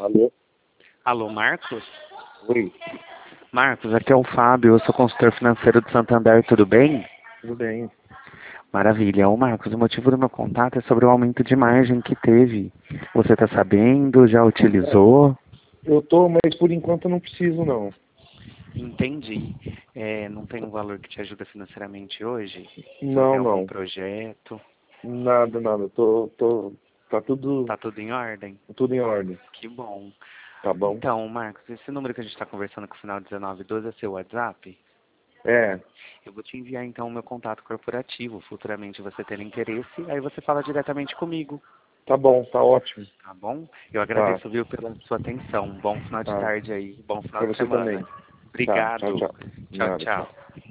Alô? Alô, Marcos? Oi, Marcos, aqui é o Fábio, eu sou consultor financeiro do Santander, tudo bem? tudo bem? Maravilha. Ô Marcos, o motivo do meu contato é sobre o aumento de margem que teve. Você está sabendo? Já utilizou? Eu tô, mas por enquanto eu não preciso não. Entendi. Não tem um valor que te ajuda financeiramente hoje? Você não tem Não, algum não. projeto? Nada. Tá tudo, Tá tudo em ordem? tudo em ordem. Que bom. Tá bom? Então, Marcos, esse número que a gente está conversando com o final 1912 é seu WhatsApp? É, Eu vou te enviar então o meu contato corporativo. Futuramente você ter interesse, aí você fala diretamente comigo, tá bom, tá ótimo. tá bom? Eu Tá, agradeço, viu, pela sua atenção. Bom final de tá. tarde aí, bom final Pra de você semana. também. Tá, tchau, Obrigado. tchau. Tchau, Nada, tchau. tchau.